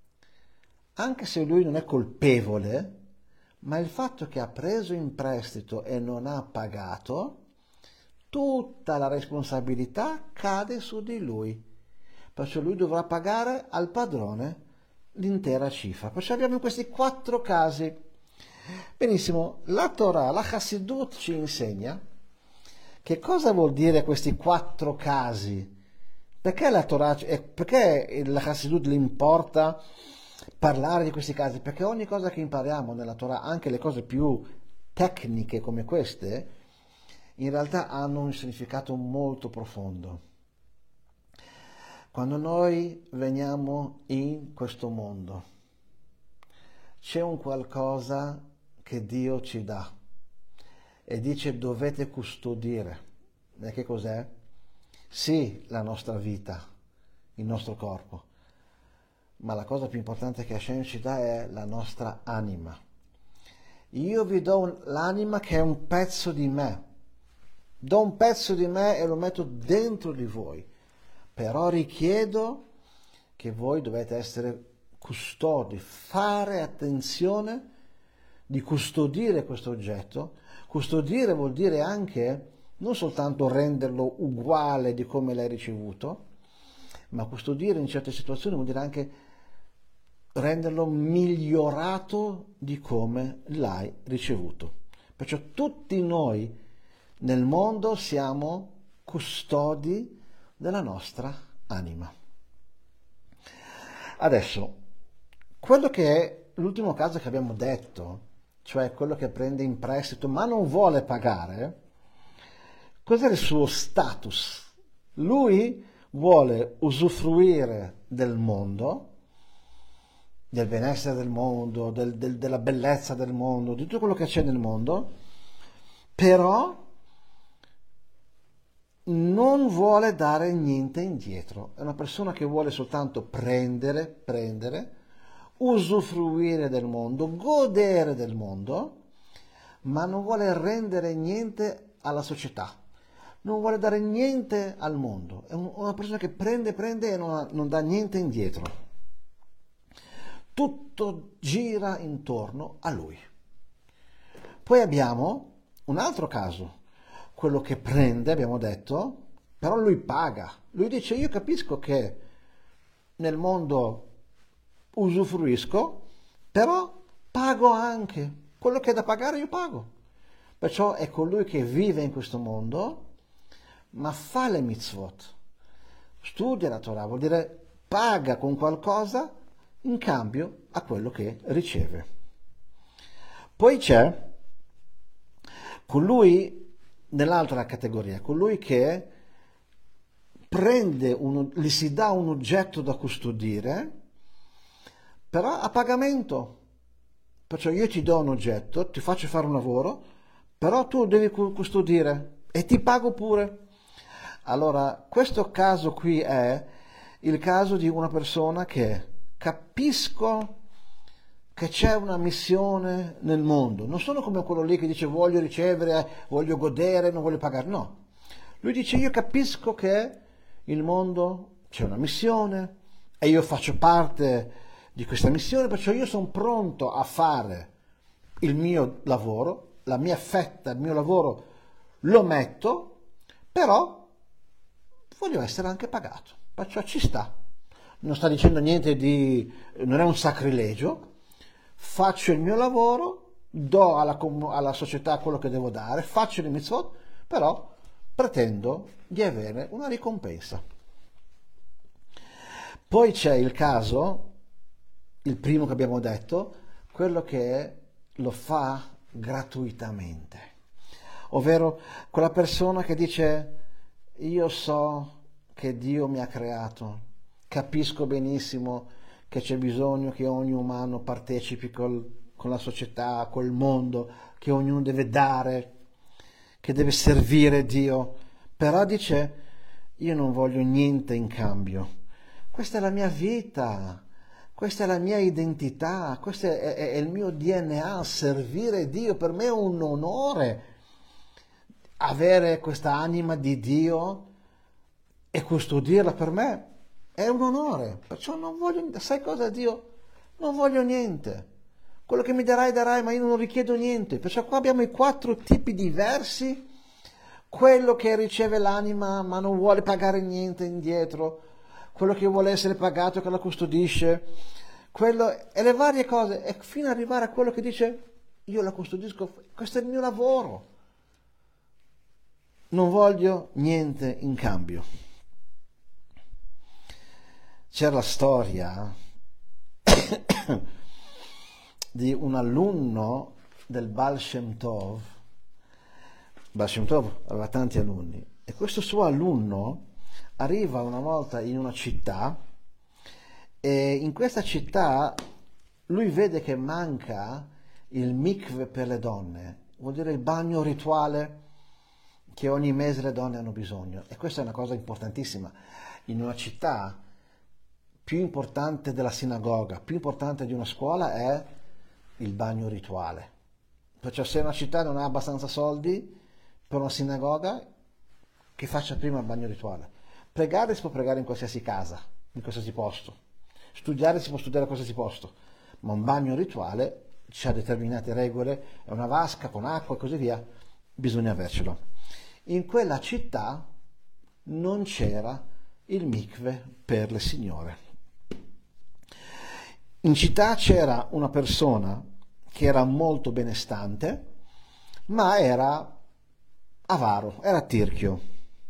anche se lui non è colpevole, ma il fatto che ha preso in prestito e non ha pagato, tutta la responsabilità cade su di lui, perciò lui dovrà pagare al padrone l'intera cifra. Perciò abbiamo questi quattro casi. Benissimo, la Torah, la Chassidut ci insegna che cosa vuol dire questi quattro casi. Perché la Torah, perché la Chassidut le importa parlare di questi casi? Perché ogni cosa che impariamo nella Torah, anche le cose più tecniche come queste, in realtà hanno un significato molto profondo. Quando noi veniamo in questo mondo, c'è un qualcosa che Dio ci dà e dice: dovete custodire. E che cos'è? Sì, la nostra vita, il nostro corpo, ma la cosa più importante che Hashem ci dà è la nostra anima. Io vi do un, l'anima che è un pezzo di me, do un pezzo di me e lo metto dentro di voi, però richiedo che voi dovete essere custodi, fare attenzione di custodire questo oggetto. Custodire vuol dire anche non soltanto renderlo uguale di come l'hai ricevuto, ma custodire in certe situazioni vuol dire anche renderlo migliorato di come l'hai ricevuto. Perciò tutti noi nel mondo siamo custodi della nostra anima. Adesso, quello che è l'ultimo caso che abbiamo detto, cioè quello che prende in prestito ma non vuole pagare, cos'è il suo status? Lui vuole usufruire del mondo, del benessere del mondo, del, del, della bellezza del mondo, di tutto quello che c'è nel mondo, però non vuole dare niente indietro. È una persona che vuole soltanto prendere, prendere, usufruire del mondo, godere del mondo, ma non vuole rendere niente alla società, non vuole dare niente al mondo. È una persona che prende, prende e non, non dà niente indietro. Tutto gira intorno a lui. Poi abbiamo un altro caso, quello che prende, abbiamo detto, però lui paga. Lui dice: io capisco che nel mondo usufruisco, però pago anche. Quello che è da pagare io pago. Perciò è colui che vive in questo mondo, ma fa le mitzvot, studia la Torah, vuol dire paga con qualcosa in cambio a quello che riceve. Poi c'è colui nell'altra categoria, colui che prende uno, gli si dà un oggetto da custodire, però a pagamento. Perciò io ti do un oggetto, ti faccio fare un lavoro, però tu devi custodire e ti pago pure. Allora, questo caso qui è il caso di una persona che capisco che c'è una missione nel mondo. Non sono come quello lì che dice voglio ricevere, voglio godere, non voglio pagare. No. Lui dice io capisco che il mondo c'è una missione e io faccio parte di questa missione, perciò io sono pronto a fare il mio lavoro, la mia fetta, il mio lavoro lo metto, però voglio essere anche pagato, perciò ci sta. Non sta dicendo niente di, non è un sacrilegio, faccio il mio lavoro, do alla, alla società quello che devo dare, faccio le mitzvot, però pretendo di avere una ricompensa. Poi c'è il caso, il primo che abbiamo detto, quello che lo fa gratuitamente, ovvero quella persona che dice io so che Dio mi ha creato, capisco benissimo che c'è bisogno che ogni umano partecipi col, con la società, col mondo, che ognuno deve dare, che deve servire Dio, però dice io non voglio niente in cambio, questa è la mia vita, questa è la mia identità, questo è, è, è il mio D N A, servire Dio, per me è un onore avere questa anima di Dio e custodirla, per me è un onore, perciò non voglio, sai cosa Dio? Non voglio niente, quello che mi darai darai, ma io non richiedo niente, perciò qua abbiamo i quattro tipi diversi, quello che riceve l'anima ma non vuole pagare niente indietro, quello che vuole essere pagato che la custodisce, quello e le varie cose, e fino ad arrivare a quello che dice io la custodisco, questo è il mio lavoro, non voglio niente in cambio. C'era la storia di un alunno del Baal Shem Tov. Baal Shem Tov aveva tanti alunni e questo suo alunno arriva una volta in una città e in questa città lui vede che manca il mikve per le donne, vuol dire il bagno rituale che ogni mese le donne hanno bisogno, e questa è una cosa importantissima in una città più importante della sinagoga, più importante di una scuola è il bagno rituale. Perciò se una città non ha abbastanza soldi per una sinagoga, che faccia prima il bagno rituale. Pregare si può pregare in qualsiasi casa, in qualsiasi posto. Studiare si può studiare in qualsiasi posto, ma un bagno rituale ha determinate regole, è una vasca con acqua e così via, bisogna avercelo. In quella città non c'era il mikve per le signore. In città c'era una persona che era molto benestante, ma era avaro, era tirchio.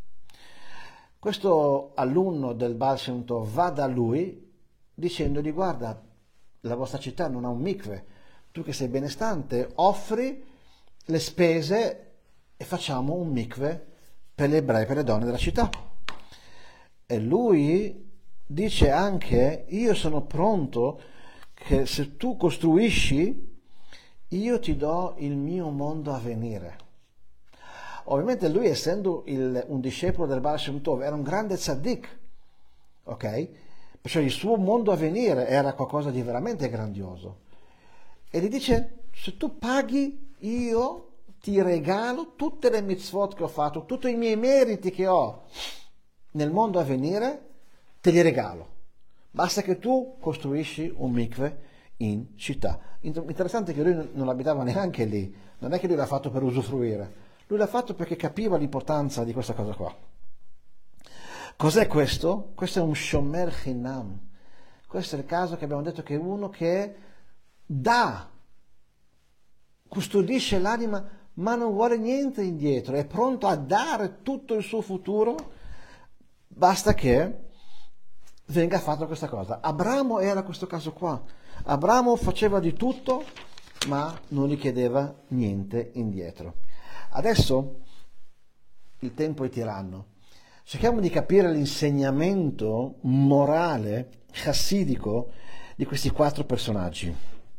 Questo alunno del Baal Shem Tov va da lui dicendogli guarda, la vostra città non ha un mikve, tu che sei benestante offri le spese e facciamo un mikve per gli ebrei, per le donne della città. E lui dice anche io sono pronto che se tu costruisci io ti do il mio mondo a venire. Ovviamente lui, essendo il, un discepolo del Baal Shem Tov, era un grande tzaddik, ok? Perciò il suo mondo a venire era qualcosa di veramente grandioso. E gli dice, se tu paghi, io ti regalo tutte le mitzvot che ho fatto, tutti i miei meriti che ho nel mondo a venire, te li regalo. Basta che tu costruisci un mikve in città. Interessante che lui non abitava neanche lì, non è che lui l'ha fatto per usufruire, lui l'ha fatto perché capiva l'importanza di questa cosa qua. Cos'è questo? Questo è un shomer chinam. Questo è il caso che abbiamo detto che è uno che dà, custodisce l'anima, ma non vuole niente indietro, è pronto a dare tutto il suo futuro, basta che venga fatta questa cosa. Abramo era questo caso qua. Abramo faceva di tutto, ma non gli chiedeva niente indietro. Adesso il tempo è tiranno. Cerchiamo di capire l'insegnamento morale, chassidico, di questi quattro personaggi.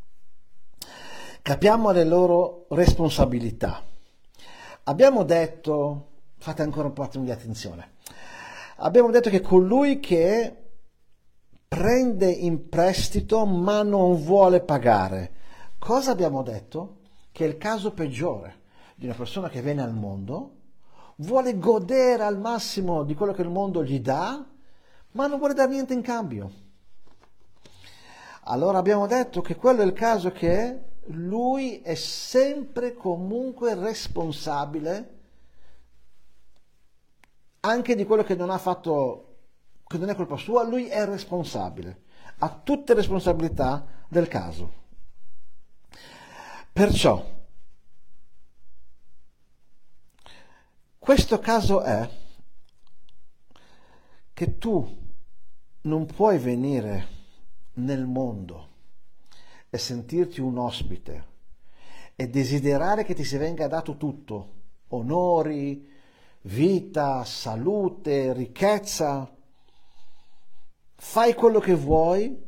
Capiamo le loro responsabilità. Abbiamo detto, fate ancora un po' di attenzione, abbiamo detto che colui che prende in prestito ma non vuole pagare, cosa abbiamo detto? Che è il caso peggiore di una persona che viene al mondo, vuole godere al massimo di quello che il mondo gli dà, ma non vuole dare niente in cambio. Allora abbiamo detto che quello è il caso che lui è sempre comunque responsabile anche di quello che non ha fatto, che non è colpa sua, lui è responsabile, ha tutte le responsabilità del caso. Perciò questo caso è che tu non puoi venire nel mondo e sentirti un ospite e desiderare che ti si venga dato tutto, onori, vita, salute, ricchezza, fai quello che vuoi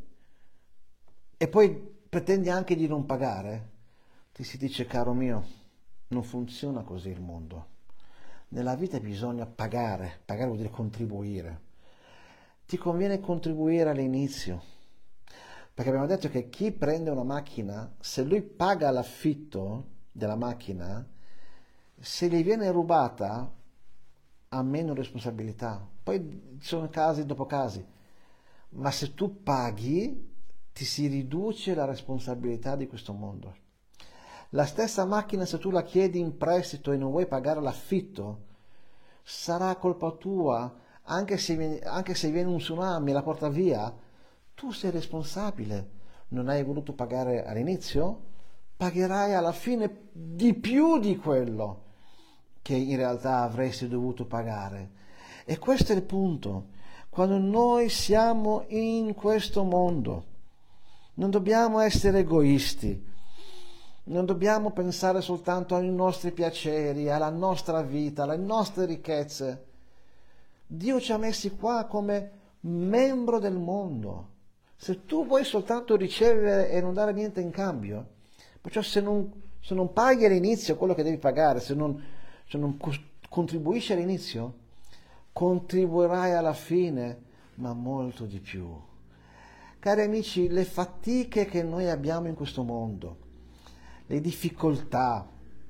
e poi pretendi anche di non pagare. Ti si dice, caro mio, non funziona così il mondo. Nella vita bisogna pagare, pagare vuol dire contribuire. Ti conviene contribuire all'inizio, perché abbiamo detto che chi prende una macchina, se lui paga l'affitto della macchina, se gli viene rubata ha meno responsabilità. Poi ci sono casi dopo casi, ma se tu paghi ti si riduce la responsabilità di questo mondo. La stessa macchina, se tu la chiedi in prestito e non vuoi pagare l'affitto, sarà colpa tua, anche se viene, anche se viene un tsunami e la porta via, tu sei responsabile. Non hai voluto pagare all'inizio? Pagherai alla fine di più di quello che in realtà avresti dovuto pagare. E questo è il punto. Quando noi siamo in questo mondo, non dobbiamo essere egoisti, non dobbiamo pensare soltanto ai nostri piaceri, alla nostra vita, alle nostre ricchezze. Dio ci ha messi qua come membro del mondo. Se tu vuoi soltanto ricevere e non dare niente in cambio, perciò se non, se non paghi all'inizio quello che devi pagare, se non, se non contribuisci all'inizio, contribuirai alla fine, ma molto di più. Cari amici, le fatiche che noi abbiamo in questo mondo, le difficoltà,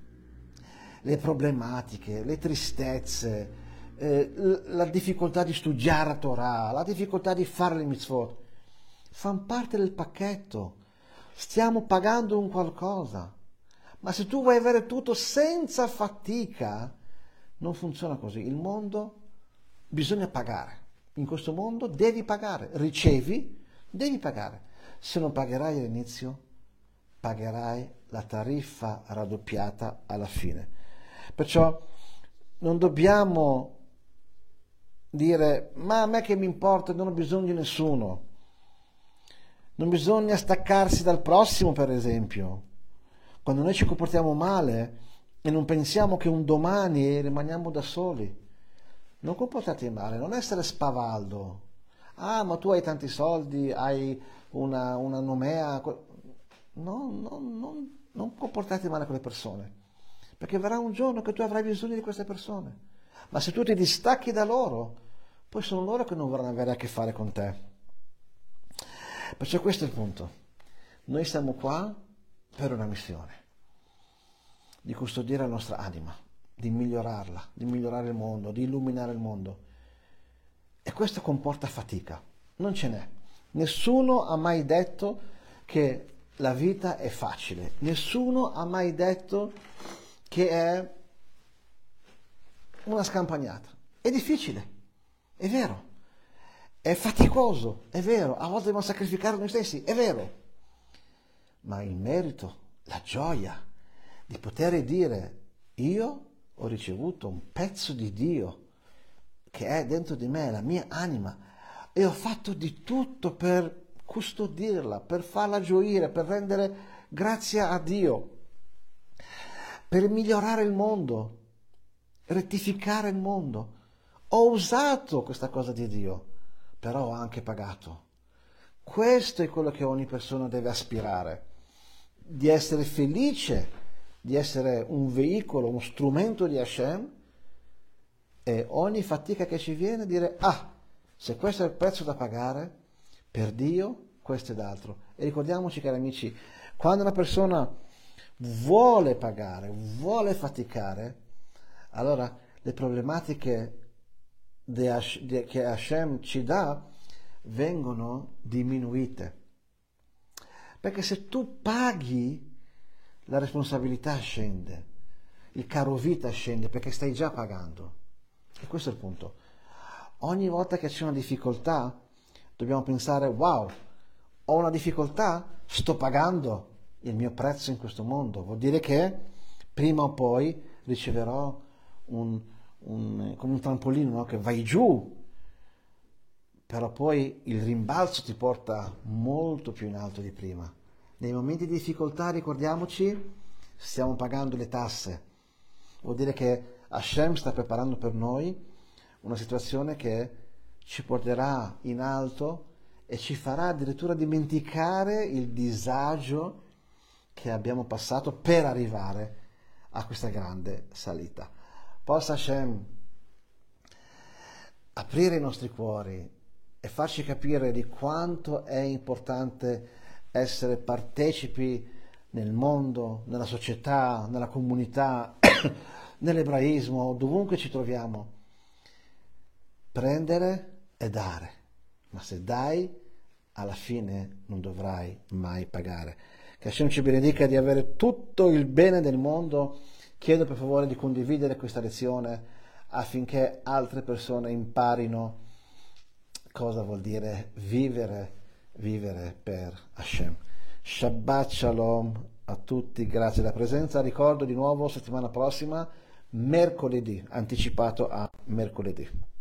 le problematiche, le tristezze, eh, la difficoltà di studiare la Torah, la difficoltà di fare le mitzvot, fanno parte del pacchetto. Stiamo pagando un qualcosa. Ma se tu vuoi avere tutto senza fatica, non funziona così. Il mondo bisogna pagare. In questo mondo devi pagare. Ricevi, devi pagare. Se non pagherai all'inizio, pagherai la tariffa raddoppiata alla fine. Perciò non dobbiamo dire, ma a me che mi importa, non ho bisogno di nessuno. Non bisogna staccarsi dal prossimo, per esempio. Quando noi ci comportiamo male e non pensiamo che un domani rimaniamo da soli, non comportati male, non essere spavaldo. Ah, ma tu hai tanti soldi, hai una, una nomea. No, no, non, non comportati male con le persone, perché verrà un giorno che tu avrai bisogno di queste persone. Ma se tu ti distacchi da loro, poi sono loro che non vorranno avere a che fare con te. Perciò questo è il punto. Noi siamo qua per una missione, di custodire la nostra anima, di migliorarla, di migliorare il mondo, di illuminare il mondo. E questo comporta fatica, non ce n'è. Nessuno ha mai detto che la vita è facile, nessuno ha mai detto che è una scampagnata. È difficile, è vero. È faticoso, è vero, a volte dobbiamo sacrificare noi stessi, è vero, ma il merito, la gioia di poter dire io ho ricevuto un pezzo di Dio che è dentro di me, la mia anima, e ho fatto di tutto per custodirla, per farla gioire, per rendere grazia a Dio, per migliorare il mondo, rettificare il mondo. Ho usato questa cosa di Dio, però ho anche pagato. Questo è quello che ogni persona deve aspirare, di essere felice, di essere un veicolo, uno strumento di Hashem, e ogni fatica che ci viene dire, ah, se questo è il prezzo da pagare, per Dio questo è d'altro. E ricordiamoci, cari amici, quando una persona vuole pagare, vuole faticare, allora le problematiche che Hashem ci dà vengono diminuite. Perché se tu paghi, la responsabilità scende, il caro vita scende, perché stai già pagando. E questo è il punto. Ogni volta che c'è una difficoltà, dobbiamo pensare, wow, ho una difficoltà, sto pagando il mio prezzo in questo mondo. Vuol dire che prima o poi riceverò un, un, come un trampolino, no? Che vai giù, però poi il rimbalzo ti porta molto più in alto di prima. Nei momenti di difficoltà, ricordiamoci, stiamo pagando le tasse. Vuol dire che Hashem sta preparando per noi una situazione che ci porterà in alto e ci farà addirittura dimenticare il disagio che abbiamo passato per arrivare a questa grande salita. Possa Hashem aprire i nostri cuori e farci capire di quanto è importante essere partecipi nel mondo, nella società, nella comunità, nell'ebraismo, dovunque ci troviamo. Prendere e dare, ma se dai, alla fine non dovrai mai pagare. Che Hashem ci benedica di avere tutto il bene del mondo. Chiedo per favore di condividere questa lezione affinché altre persone imparino cosa vuol dire vivere, vivere per Hashem. Shabbat Shalom a tutti, grazie della presenza. Ricordo di nuovo settimana prossima, mercoledì, anticipato a mercoledì.